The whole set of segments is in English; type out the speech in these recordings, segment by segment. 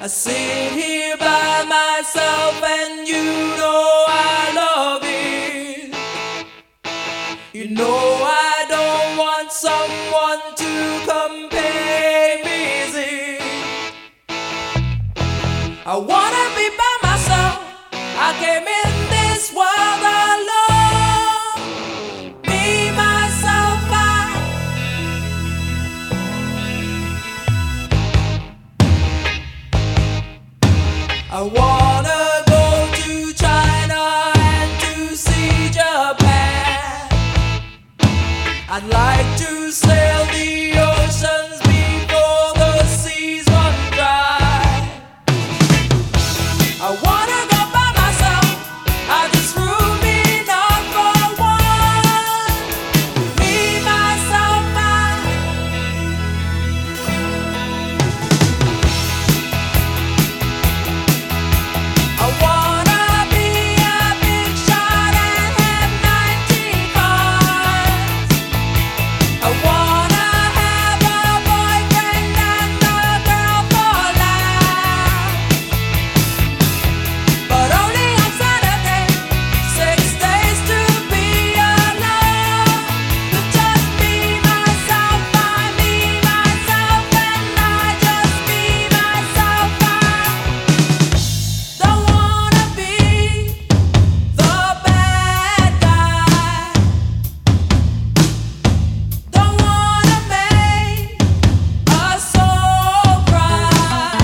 I sit here by myself and you know I love it. You know I don't want someone to come pay visit. I wanna be by myself. I came in this world alone. Me, myself, I wanna go to China and to see Japan. I'd like to sail the oceans before the seas run dry. I wanna go by myself. I just room enough for one. Me, myself, I wanna be a big shot and have 19 cars. I wanna have a boyfriend and a girl for life, but only on Saturday. 6 days to be alone. But just be myself, I me, myself, and I just be myself. I don't wanna be the bad guy. Don't wanna make a soul cry.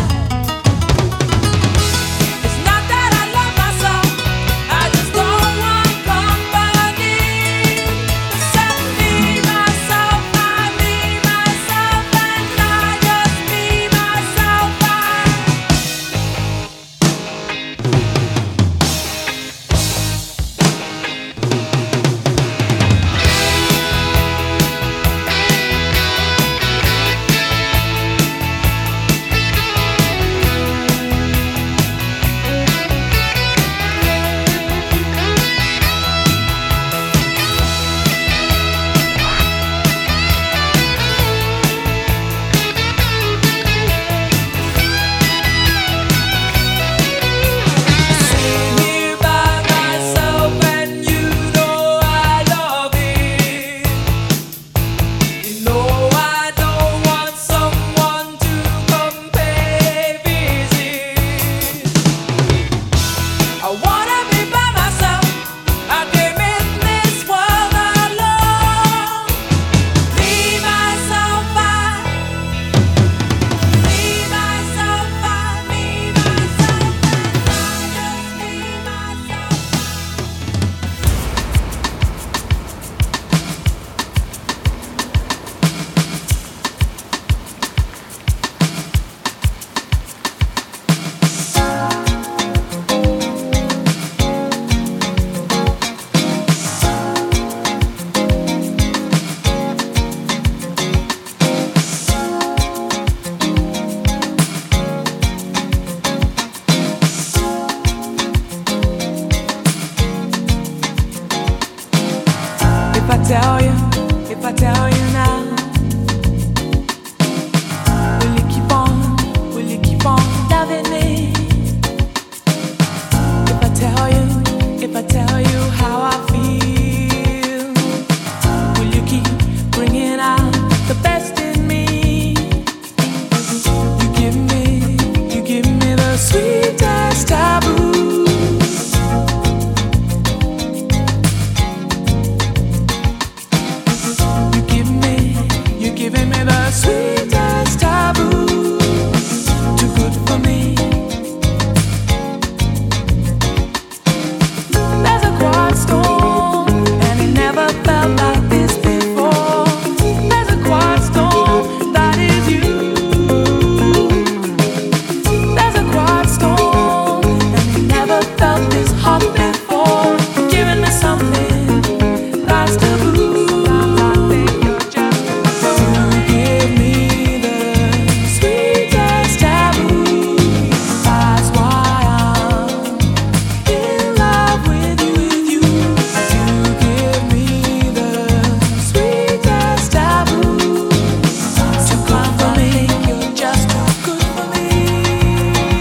It's not that I love myself, I just don't want company. Except me, myself, I me, myself, and I just be myself. Sit here by myself and you know I love it. You know I don't want someone to come pay visit. I wanna be by myself. I came in this world alone. Me, myself, me, myself, me, myself, and I just be myself. If I tell you now, will you keep on loving me? If I tell you how I feel, will you keep bringing out the best in me? You give me the sweetest taboo. You're giving me the sweetest taboo. Too good for me. There's a quiet storm, and it never felt like this before. There's a quiet storm, that is you. There's a quiet storm, and it never felt this hot before. You're giving me something that's taboo. Give me the sweetest taboo. That's why I'm in love with you. You give me the sweetest taboo. So come for me, you're just too good for me.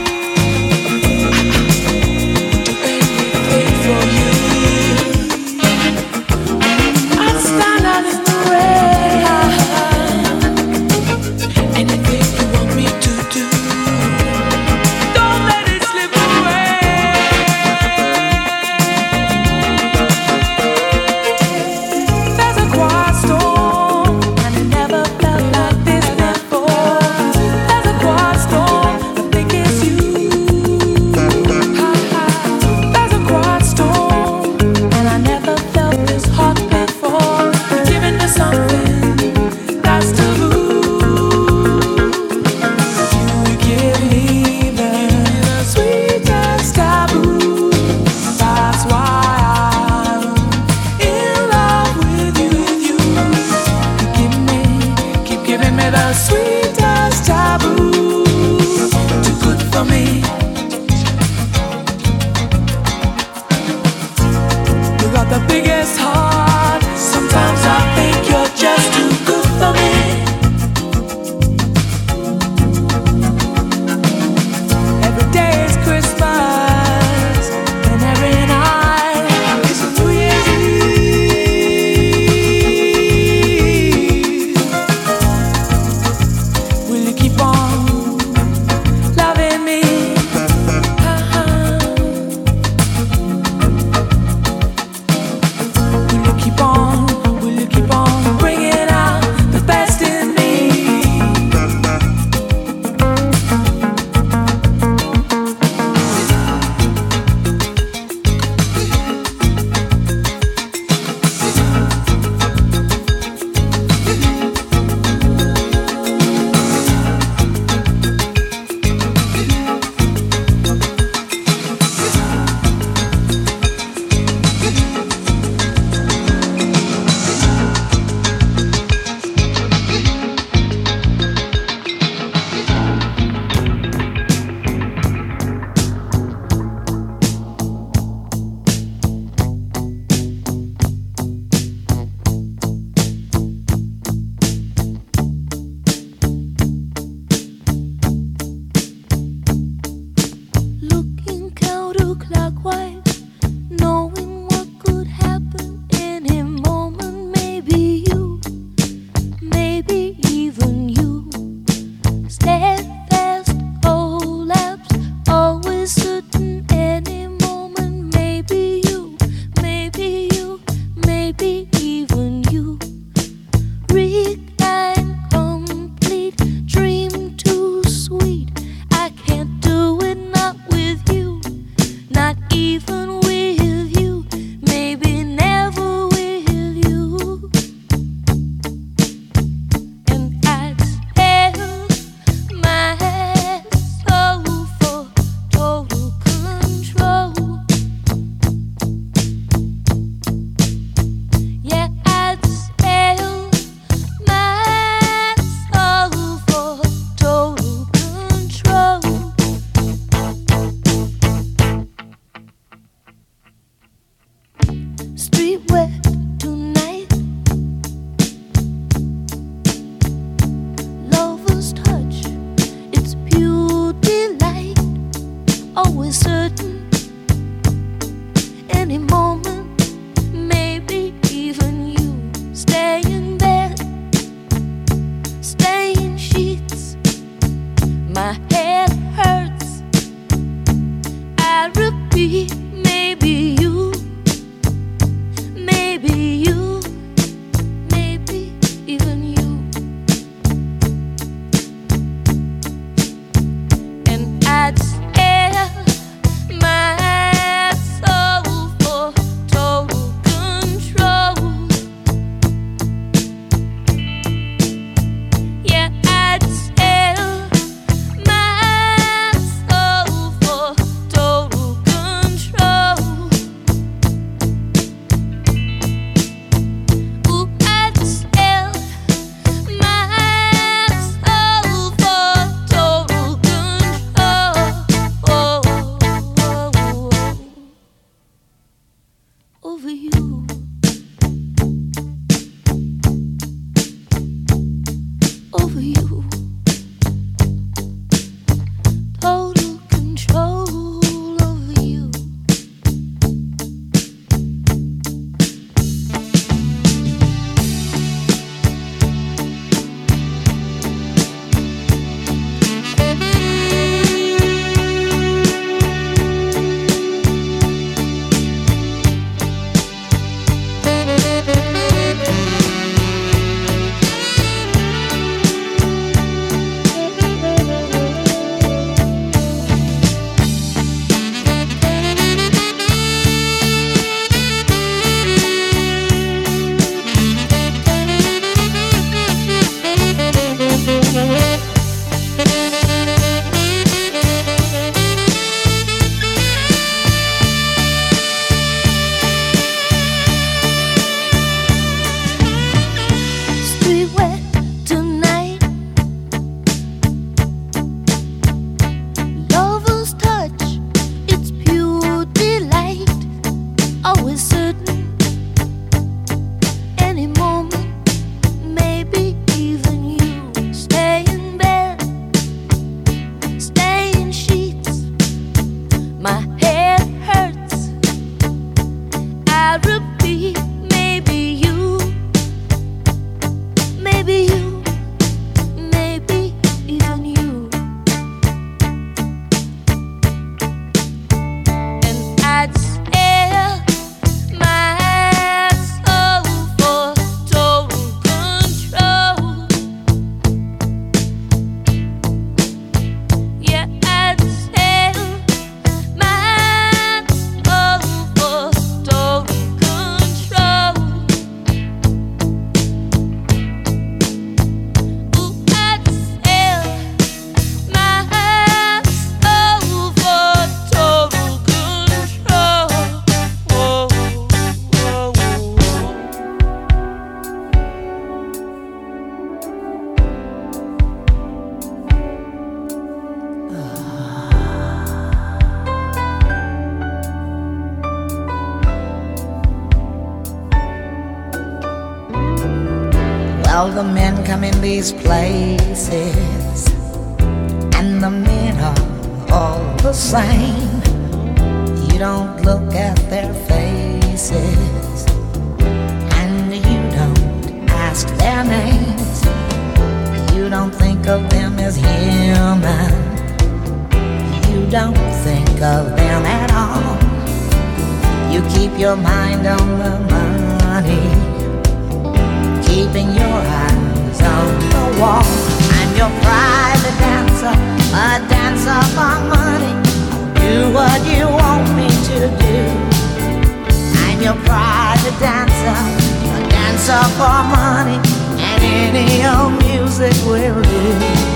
All the men come in these places, and the men are all the same. You don't look at their faces, and you don't ask their names. You don't think of them as human. You don't think of them at all. You keep your mind on the money, keeping your eyes on the wall. I'm your private dancer, a dancer for money. Do what you want me to do. I'm your private dancer, a dancer for money, and any old music will do.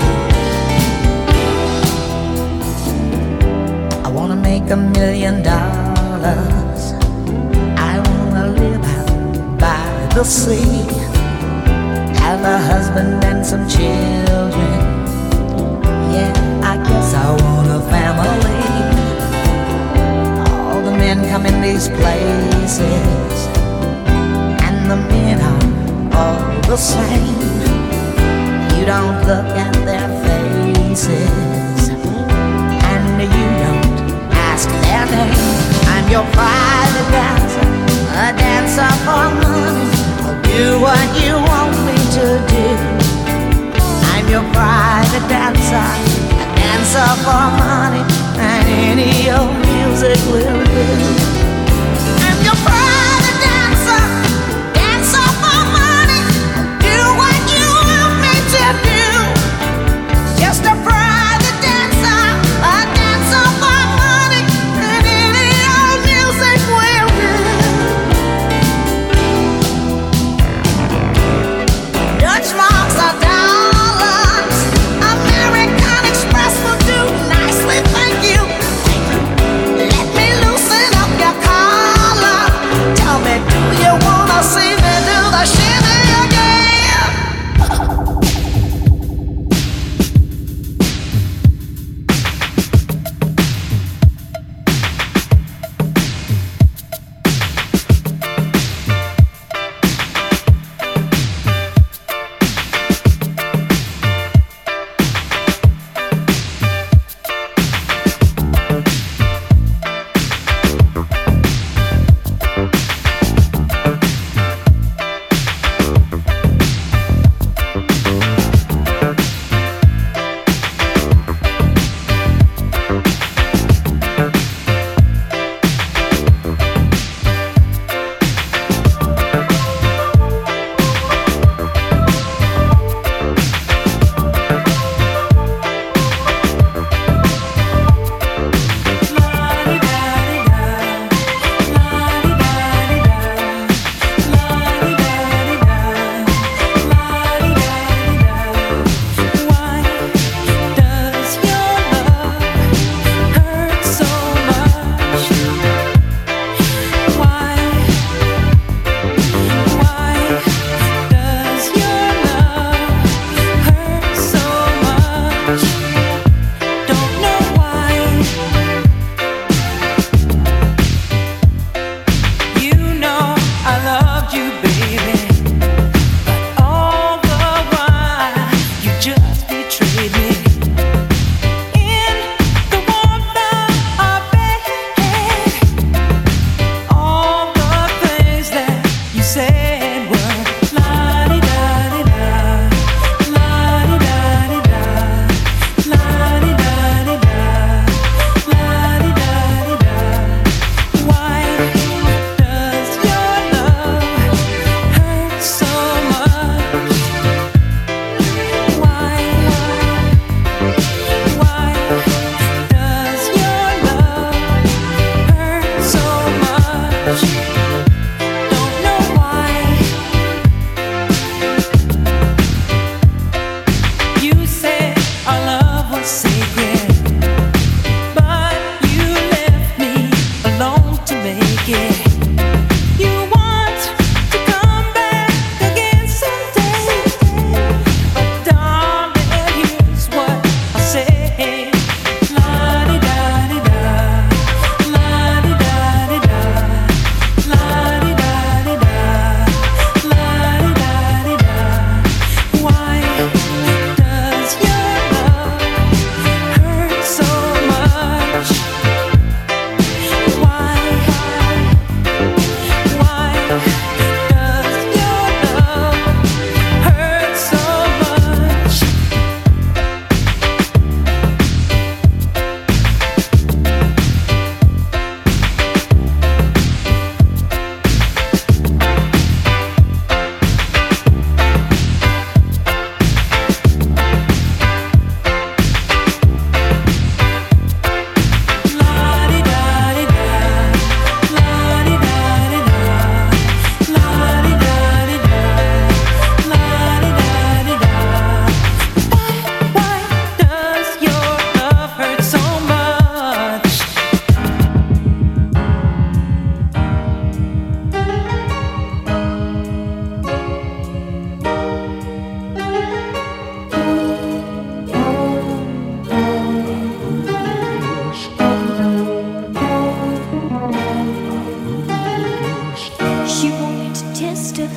I wanna make $1 million. I wanna live out by the sea, have a husband and some children. Yeah, I guess I want a family. All the men come in these places, and the men are all the same. You don't look at their faces, and you don't ask their name. I'm your private dancer, a dancer for money. I'll do what you want me to do. I'm your private dancer, a dancer for money, and any old music will do. I'm your private dancer, dancer for money. I'll do what you want me to do. Just a private dancer, a dancer for money, and any old music will do. Dutch marks are dollars, American Express will do nicely, thank you. Let me loosen up your collar. Tell me, do you wanna see me do the shimmy again?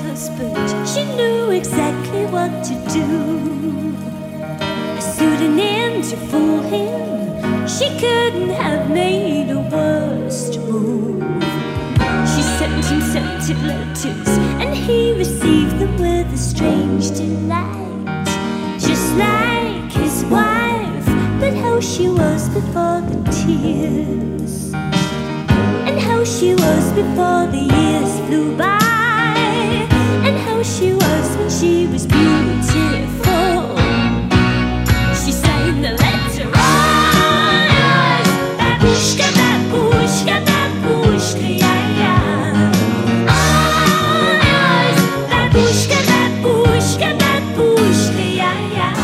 us, but she knew exactly what to do. A pseudonym to fool him, she couldn't have made a worse move. She sent him scented letters, and he received them with a strange delight. Just like his wife, but how she was before the tears, and how she was before the years flew by, and how she was when she was beautiful. She signed the letter, oh yes, babushka, babushka, babushka, yeah, yeah. Oh yes, babushka, babushka, babushka, yeah, yeah.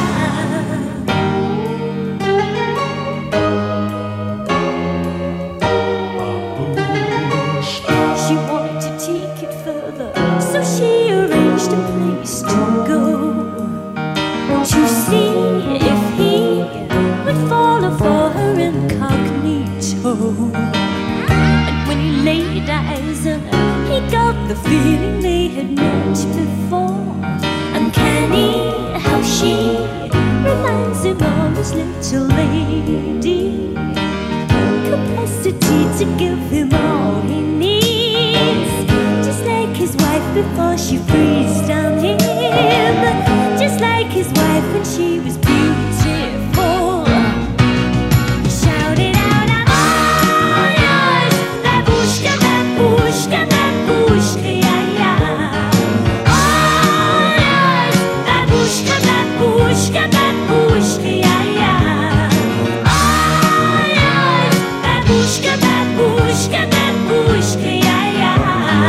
She wanted to take it further, so she arranged a place to go, to see if he would follow for her incognito. And when he laid eyes on her, he got the feeling they had met before. Uncanny how she reminds him of his little lady, capacity to give him all he needs, just like his wife before she freezed on him, just like his wife when she was beautiful. He shouted out, oh yes, babushka, babushka, babushka, yeah, yeah. Oh yes, babushka, babushka, babushka, yeah, yeah. Oh yes, babushka, babushka, babushka, yeah, yeah.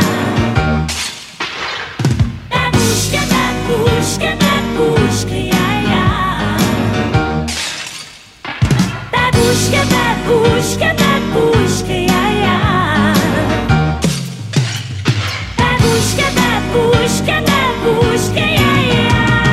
Babushka, babushka, babushka, yeah, yeah. Babushka, babushka, babushka, yeah, yeah. Babushka, babushka, babushka, yeah, yeah.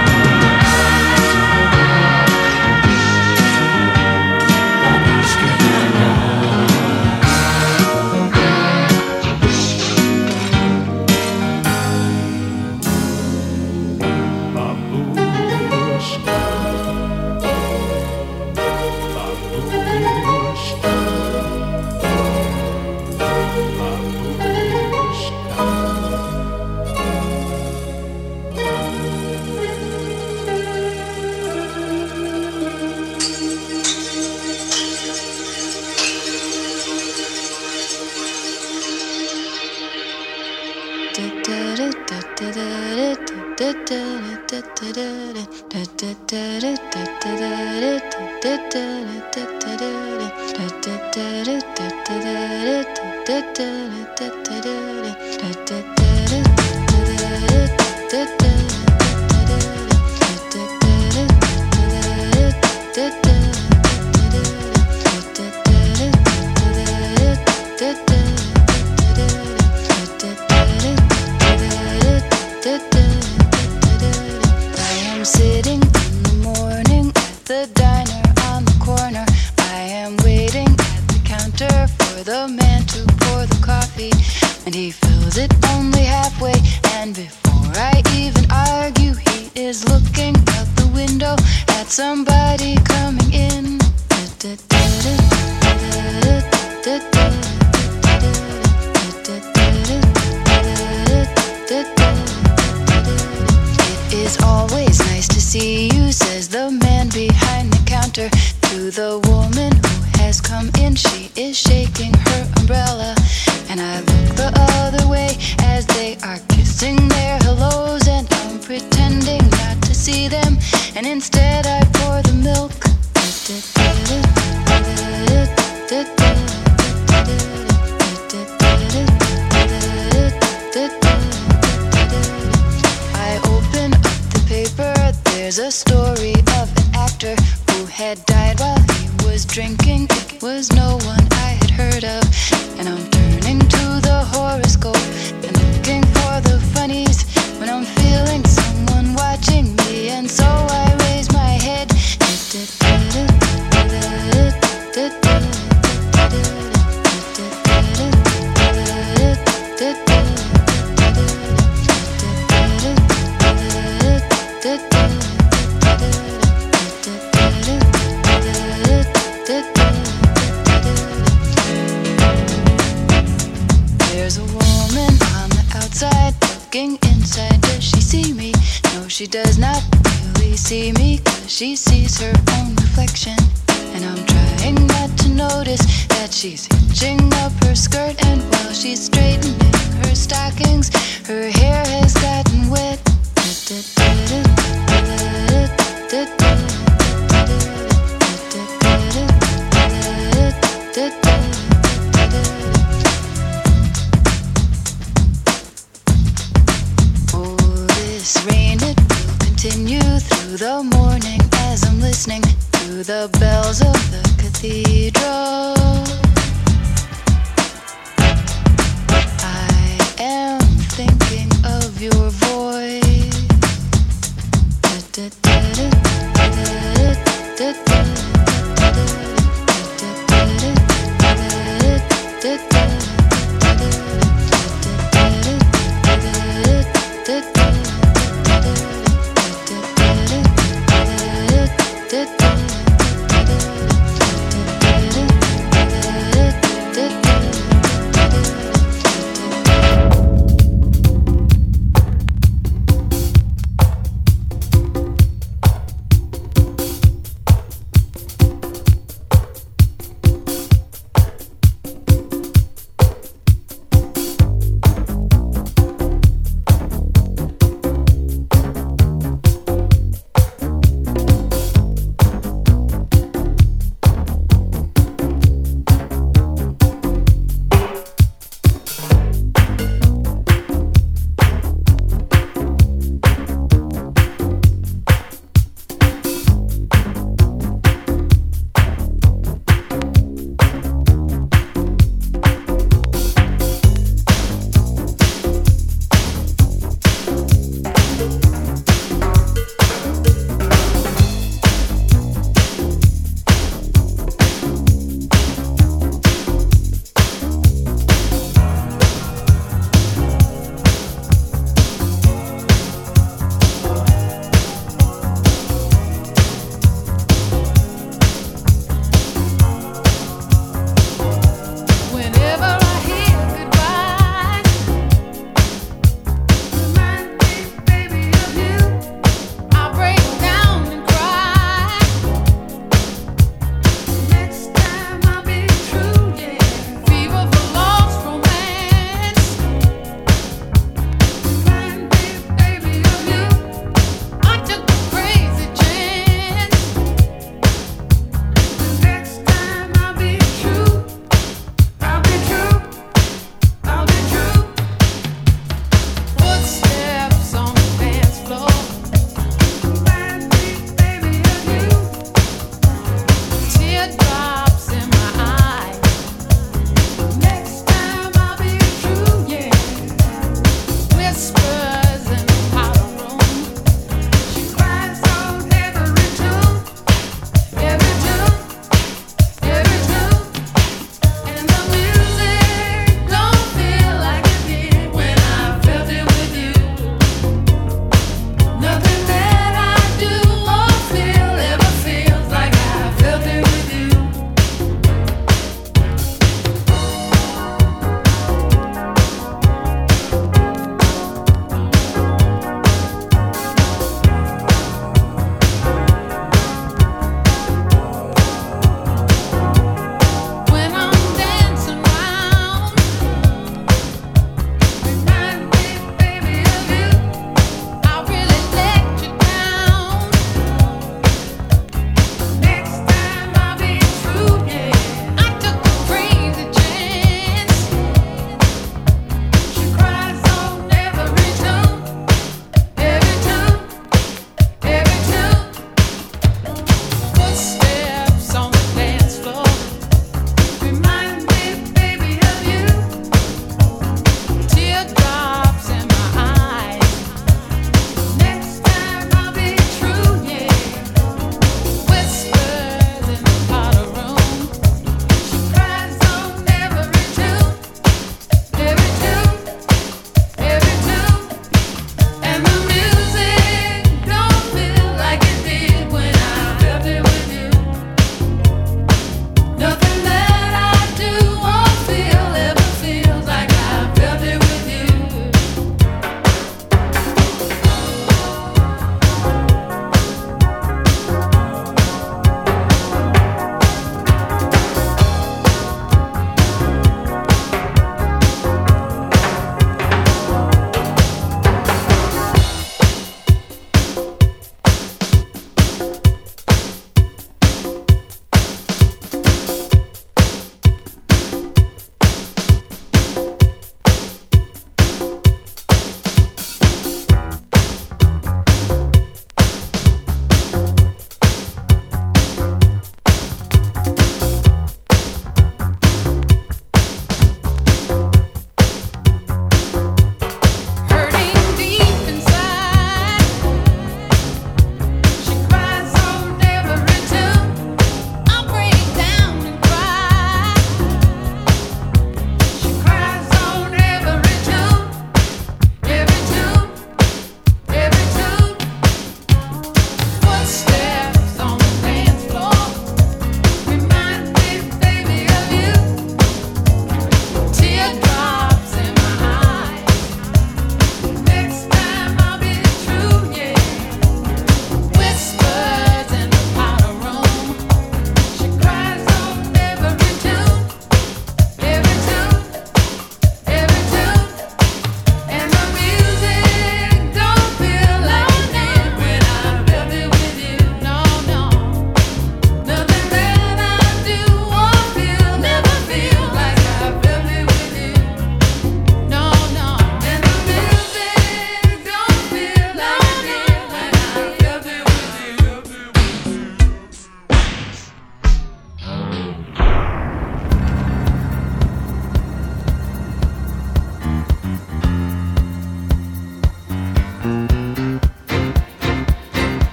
There's a story of an actor who had died while he was drinking. It was no one I had heard of. And I'm turning to the horoscope and looking for the funnies when I'm feeling someone watching me. And so I raise my head. looking inside. Does she see me? No, she does not really see me, 'cause she sees her own reflection. And I'm trying not to notice that she's hitching up her skirt, and while she's straightening her stockings, her hair has gotten wet. Rain, it will continue through the morning as I'm listening to the bells of the cathedral. I am thinking of your voice.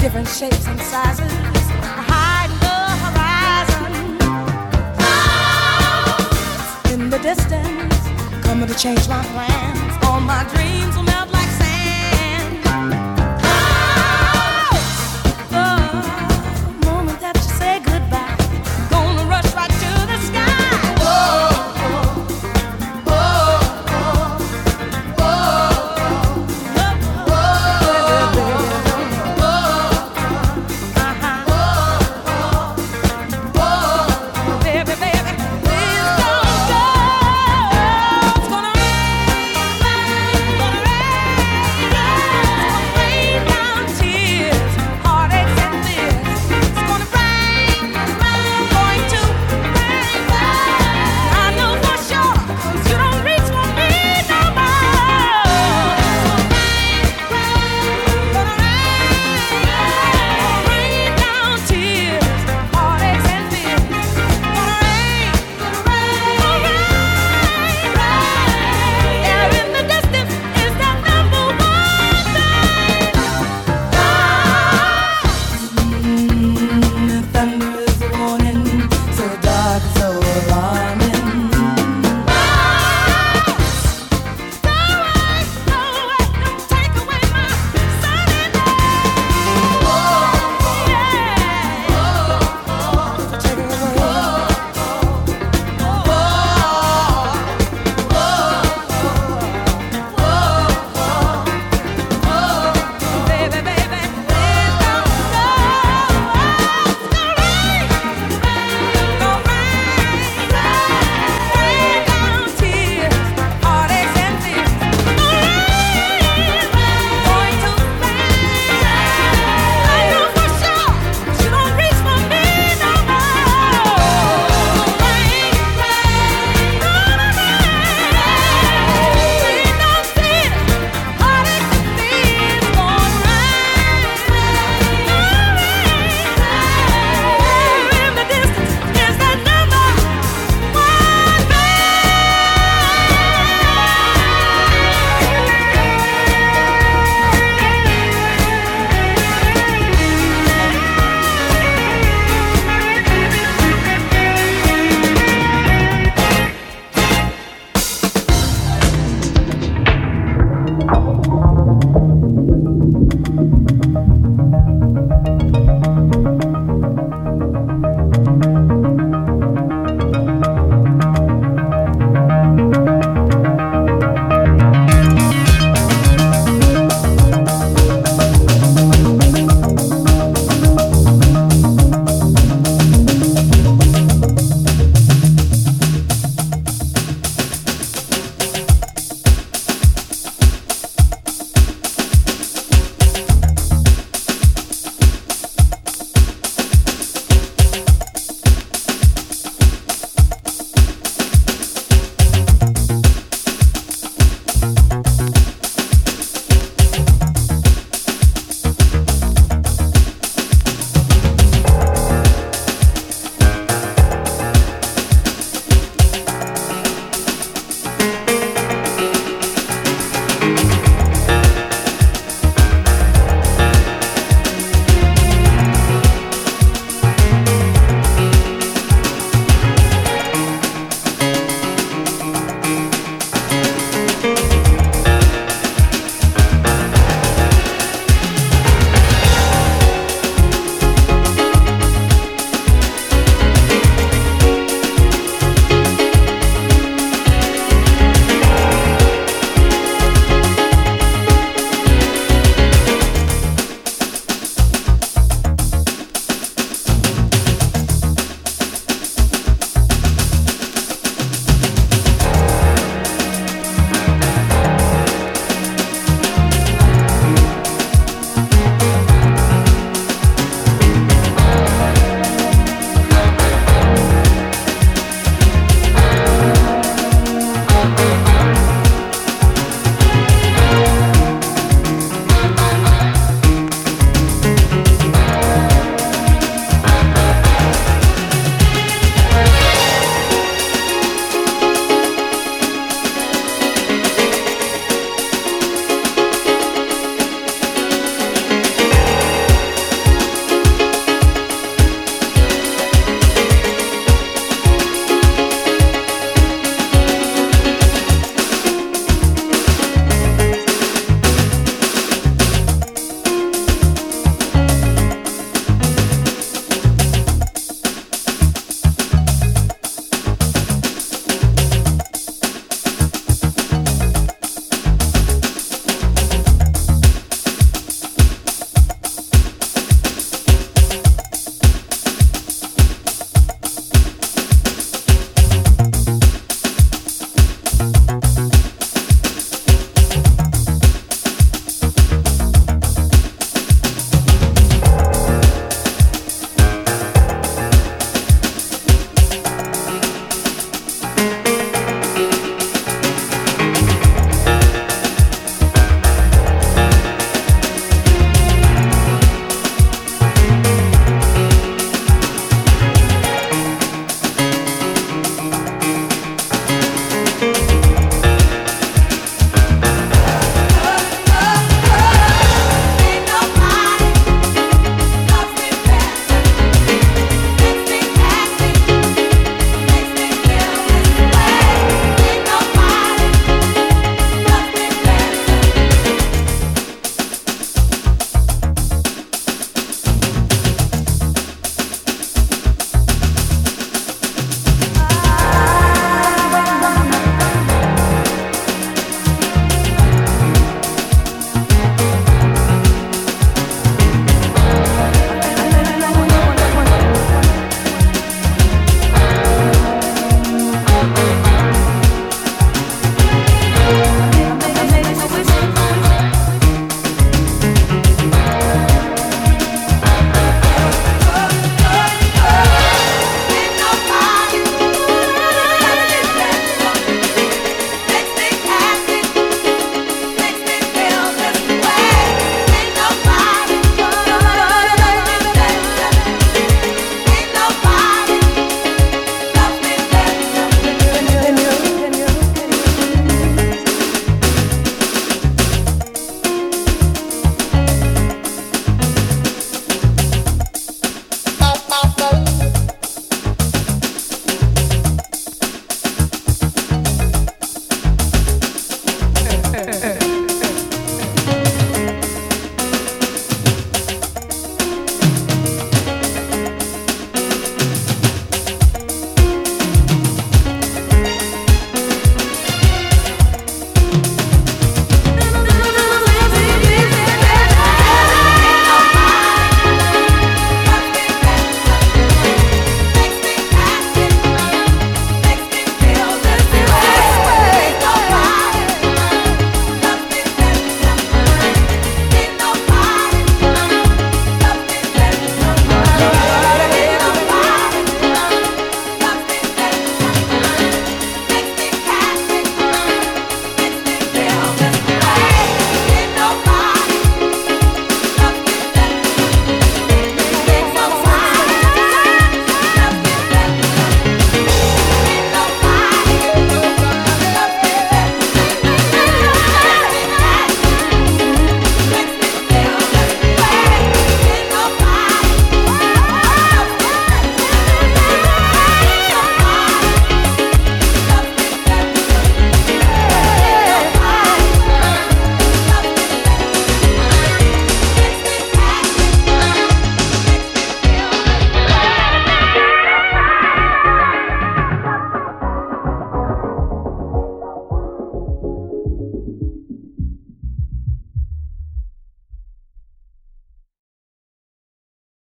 different shapes and sizes, hide the horizon. Clouds in the distance, coming to change my plans. All my dreams will melt like